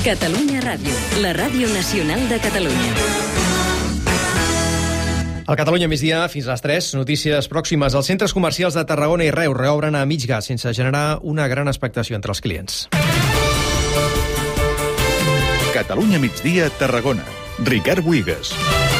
Catalunya Ràdio, la ràdio nacional de Catalunya. Al Catalunya migdia, fins a les 3, notícies pròximes. Els centres comercials de Tarragona i Reus reobren a mig gas sense generar una gran expectació entre els clients. Catalunya migdia, Tarragona. Ricard Buigas.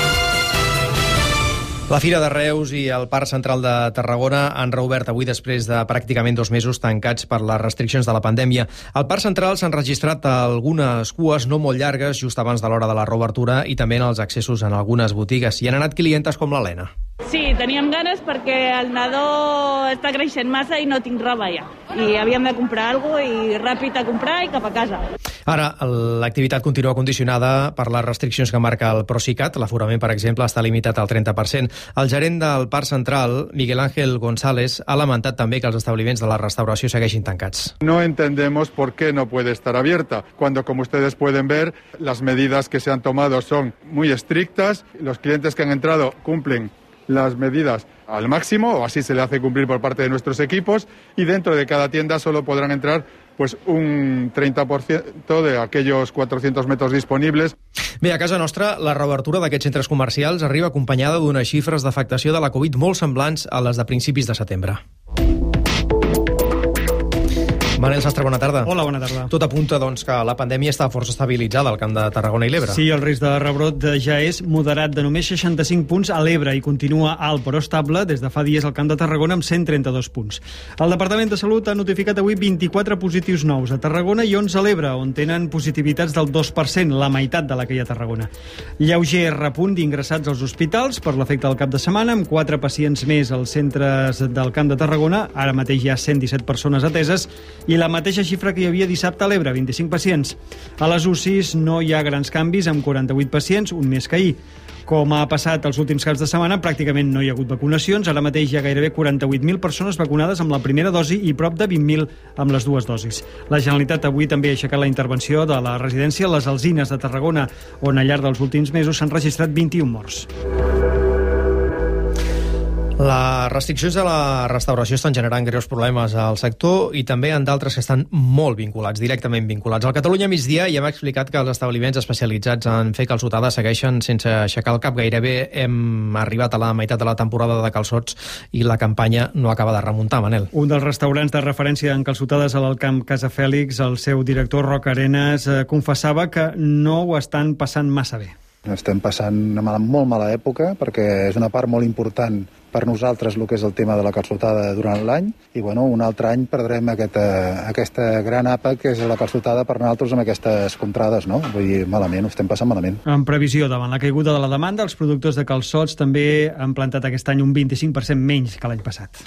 La Fira de Reus i el Parc Central de Tarragona han reobert avui després de pràcticament 2 mesos tancats per les restriccions de la pandèmia. Al Parc Central s'han registrat algunes cues no molt llargues just abans de l'hora de la reobertura i també en els accessos en algunes botigues. Hi han anat clientes com l'Helena. Sí, teníem ganes perquè el nadó està creixent massa i no tinc roba ja. I havíem de comprar alguna cosa i ràpid a comprar i cap a casa. Ara, l'activitat continua condicionada per les restriccions que marca el Procicat. L'aforament, per exemple, està limitat al 30%. El gerent del Parc Central, Miguel Ángel González, ha lamentat també que els establiments de la restauració segueixin tancats. No entendemos por qué no puede estar abierta, cuando, como ustedes pueden ver, las medidas que se han tomado son muy estrictas. Los clientes que han entrado cumplen las medidas al máximo, o así se le hace cumplir por parte de nuestros equipos, y dentro de cada tienda solo podrán entrar pues un 30% de aquellos 400 metros disponibles. Bé, a casa nostra, la reobertura d'aquests centres comercials arriba acompanyada d'unes xifres d'afectació de la Covid molt semblants a les de principis de setembre. Manel Sastre, bona tarda. Hola, bona tarda. Tot apunta, doncs, que la pandèmia està força estabilitzada al Camp de Tarragona i l'Ebre. Sí, el risc de rebrot ja és moderat, de només 65 punts a l'Ebre i continua alt però estable des de fa dies al Camp de Tarragona amb 132 punts. El Departament de Salut ha notificat avui 24 positius nous a Tarragona i 11 a l'Ebre, on tenen positivitats del 2%, la meitat de la que hi ha a Tarragona. Lleuger repunt d'ingressats als hospitals per l'efecte del cap de setmana, amb 4 pacients més als centres del Camp de Tarragona. Ara mateix hi ha 117 persones ateses i la mateixa xifra que hi havia dissabte a l'Ebre, 25 pacients. A les UCIs no hi ha grans canvis, amb 48 pacients, un més que ahir. Com ha passat els últims caps de setmana, pràcticament no hi ha hagut vacunacions. Ara mateix hi ha gairebé 48.000 persones vacunades amb la primera dosi i prop de 20.000 amb les dues dosis. La Generalitat avui també ha aixecat la intervenció de la residència Les Alzines de Tarragona, on al llarg dels últims mesos s'han registrat 21 morts. Les restriccions de la restauració estan generant greus problemes al sector i també en d'altres que estan molt vinculats, directament vinculats. Al Catalunya migdia ja hem explicat que els establiments especialitzats en fer calçotada segueixen sense aixecar el cap. Gairebé hem arribat a la meitat de la temporada de calçots i la campanya no acaba de remuntar, Manel. Un dels restaurants de referència en calçotades a l'Alcamp Casa Fèlix, el seu director Roc Arenas, confessava que no ho estan passant massa bé. Estem passant una molt mala època perquè és una part molt important per nosaltres el que és el tema de la calçotada durant l'any i un altre any perdrem aquesta gran àpat que és la calçotada per nosaltres amb aquestes contrades, no? Vull dir, malament, ho estem passant malament. En previsió davant la caiguda de la demanda, els productors de calçots també han plantat aquest any un 25% menys que l'any passat.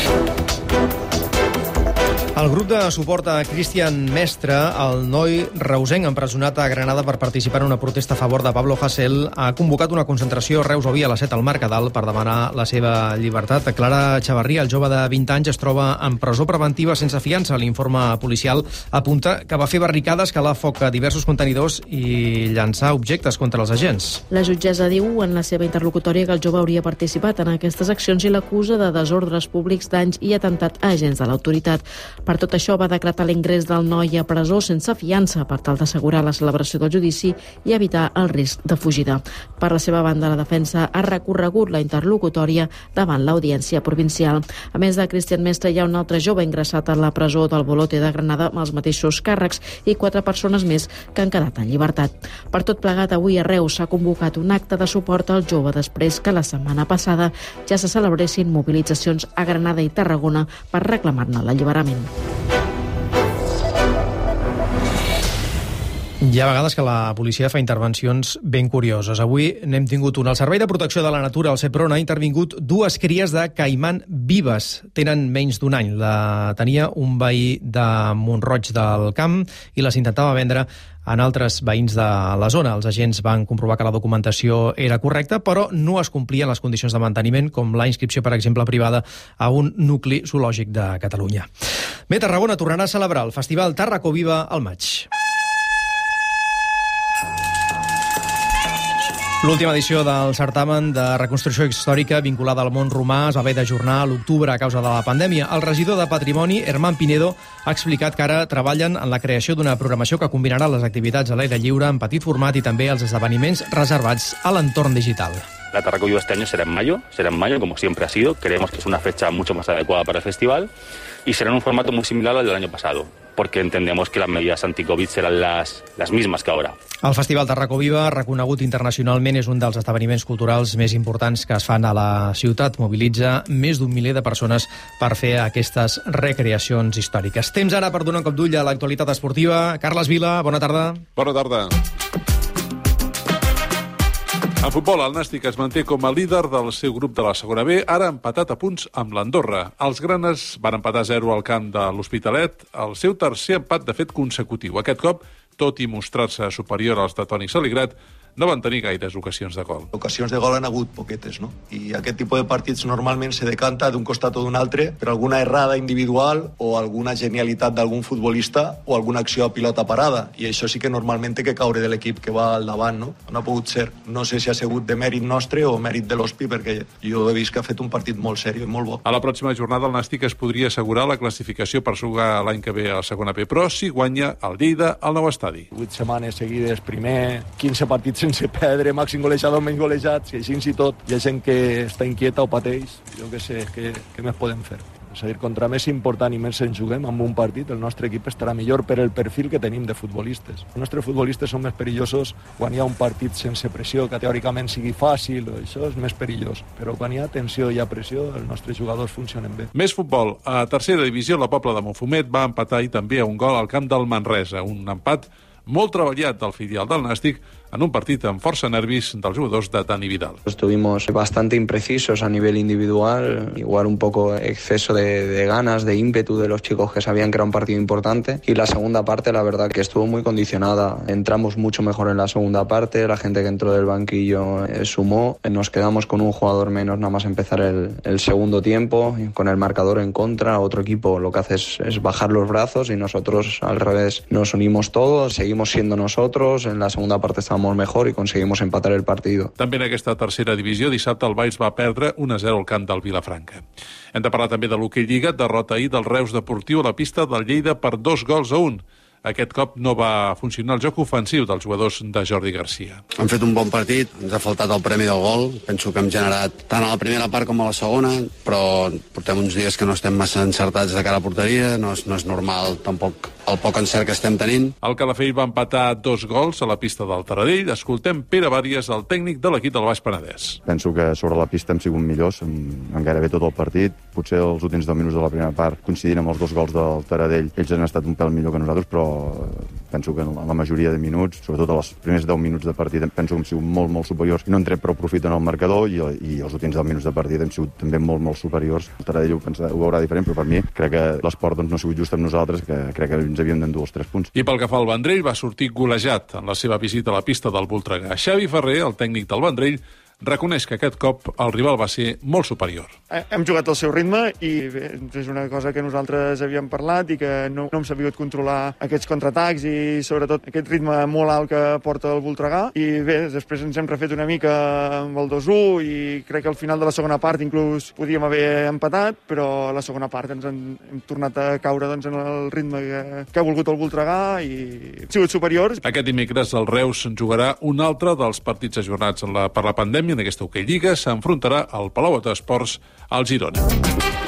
El grup de suport a Cristian Mestre, el noi reusenc empresonat a Granada per participar en una protesta a favor de Pablo Hasél, ha convocat una concentració a Reus avui a les 7 al Mercadal per demanar la seva llibertat. Clara Xavarria, el jove de 20 anys, es troba en presó preventiva sense fiança. L'informe policial apunta que va fer barricades, calar foc a diversos contenidors i llançar objectes contra els agents. La jutgessa diu en la seva interlocutòria que el jove hauria participat en aquestes accions i l'acusa de desordres públics, danys i atemptat a agents de l'autoritat. Per tot això va decretar l'ingrés del noi a presó sense fiança per tal d'assegurar la celebració del judici i evitar el risc de fugida. Per la seva banda, la defensa ha recorregut la interlocutòria davant l'Audiència Provincial. A més de Cristian Mestre, hi ha un altre jove ingressat a la presó del Bolote de Granada amb els mateixos càrrecs i 4 persones més que han quedat en llibertat. Per tot plegat, avui a Reus s'ha convocat un acte de suport al jove després que la setmana passada ja se celebressin mobilitzacions a Granada i Tarragona per reclamar-ne l'alliberament. Hi ha vegades que la policia fa intervencions ben curioses. Avui n'hem tingut una. El Servei de Protecció de la Natura, el Seprona, ha intervingut 2 cries de caiman vives. Tenen menys d'un any. La tenia un veí de Mont-roig del Camp i les intentava vendre en altres veïns de la zona. Els agents van comprovar que la documentació era correcta, però no es complien les condicions de manteniment, com la inscripció, per exemple, privada a un nucli zoològic de Catalunya. Bé, Tarragona tornarà a celebrar el Festival Tarraco Viva al maig. L'última edició del certamen de reconstrucció històrica vinculada al món romà es va haver d'ajornar a l'octubre a causa de la pandèmia. El regidor de Patrimoni, Herman Pinedo, ha explicat que ara treballen en la creació d'una programació que combinarà les activitats a l'aire lliure en petit format y també els esdeveniments reservats a l'entorn digital. La Tarraco Viva este año será en mayo como siempre ha sido. Creemos que es una fecha mucho más adecuada para el festival y será en un formato muy similar al del año pasado, porque entendemos que las medidas anti-Covid serán las mismas que ahora. El Festival Tarraco Viva, reconegut internacionalment, és un dels esdeveniments culturals més importants que es fan a la ciutat. Mobilitza més d'un miler de persones per fer aquestes recreacions històriques. Temps ara per donar un cop d'ull a l'actualitat esportiva. Carles Vila, bona tarda. Bona tarda. En futbol, el Nàstic es manté com a líder del seu grup de la segona B, ara empatat a punts amb l'Andorra. Els granes van empatar 0 al camp de l'Hospitalet, el seu tercer empat de fet consecutiu. Aquest cop, tot i mostrar-se superior als de Toni Saligrat, no van tenir gaires ocasions de gol. Ocasions de gol han hagut poquetes, no? I aquest tipus de partits normalment se decanta d'un costat o d'un altre per alguna errada individual o alguna genialitat d'algun futbolista o alguna acció a pilota parada. I això sí que normalment té que caure de l'equip que va al davant, no? No ha pogut ser. No sé si ha sigut de mèrit nostre o mèrit de l'Hospi, perquè jo he vist que ha fet un partit molt seriós i molt bo. A la pròxima jornada el Nàstic es podria assegurar la classificació per jugar l'any que ve a la segona B, però si guanya el Lleida al nou estadi. 8 setmanes seguides, primer 15 partits sense perdre, màxim golejador, menys golejats, i així i tot. Hi ha gent que està inquieta o pateix, jo què sé, què més podem fer? És a dir, contra més important i més ens juguem amb un partit, el nostre equip estarà millor per el perfil que tenim de futbolistes. Els nostres futbolistes són més perillosos quan hi ha un partit sense pressió, que teòricament sigui fàcil, això és més perillós. Però quan hi ha tensió i hi ha pressió, els nostres jugadors funcionen bé. Més futbol. A tercera divisió, la Pobla de Montfumet va empatar i també a un gol al camp del Manresa. Un empat molt treballat del filial del Nàstic en un partit amb força nervis dels jugadors de Dani Vidal. Estuvimos bastante imprecisos a nivel individual, igual un poco exceso de ganas, de ímpetu de los chicos que sabían que era un partido importante, y la segunda parte la verdad que estuvo muy condicionada. Entramos mucho mejor en la segunda parte, la gente que entró del banquillo sumó, nos quedamos con un jugador menos nada más empezar el segundo tiempo, con el marcador en contra. Otro equipo lo que hace es bajar los brazos y nosotros al revés nos unimos todos, seguimos siendo nosotros, en la segunda parte estábamos mejor y conseguimos empatar el partido. També en aquesta tercera divisió, dissabte el Valls va perdre 1-0 al camp del Vilafranca. Hem de parlar també de l'hoquei Lliga, derrota ahir del Reus Deportiu a la pista del Lleida per 2-1. Aquest cop no va funcionar el joc ofensiu dels jugadors de Jordi Garcia. Hem fet un bon partit, ens ha faltat el premi del gol. Penso que hem generat tant a la primera part com a la segona, però portem uns dies que no estem massa encertats de cara a porteria, no és normal tampoc el poc encert que estem tenint. El Calafell va empatar 2 gols a la pista del Taradell. Escoltem Pere Bàries, el tècnic de l'equip del Baix Penedès. Penso que sobre la pista hem sigut millors en gairebé tot el partit. Potser els últims 10 minuts de la primera part, coincidint amb els 2 gols del Taradell, ells han estat un pèl millor que nosaltres, però penso que en la majoria de minuts, sobretot els primers 10 minuts de partit, penso que hem sigut molt superiors i no hem tret prou profit en el marcador, i els últims 10 minuts de partit hem sigut també molt superiors. El Taradell ho veurà diferent, però per mi crec que l'esport no ha sigut just amb nosaltres, que crec que ens havíem d'endur els 3 punts. I pel que fa al Vendrell, va sortir golejat en la seva visita a la pista del Voltregà. Xavi Ferrer, el tècnic del Vendrell, reconeix que aquest cop el rival va ser molt superior. Hem jugat al seu ritme i bé, és una cosa que nosaltres havíem parlat i que no hem sabut controlar aquests contraatacs i sobretot aquest ritme molt alt que porta el Voltregà. I bé, després ens hem refet una mica amb el 2-1 i crec que al final de la segona part inclús podíem haver empatat, però a la segona part ens hem tornat a caure en el ritme que ha volgut el Voltregà i hem sigut superiors. Aquest dimecres el Reus jugarà un altre dels partits ajornats per la pandèmia. En aquesta hoquei Lliga s'enfrontarà al Palau d'Esports al Girona.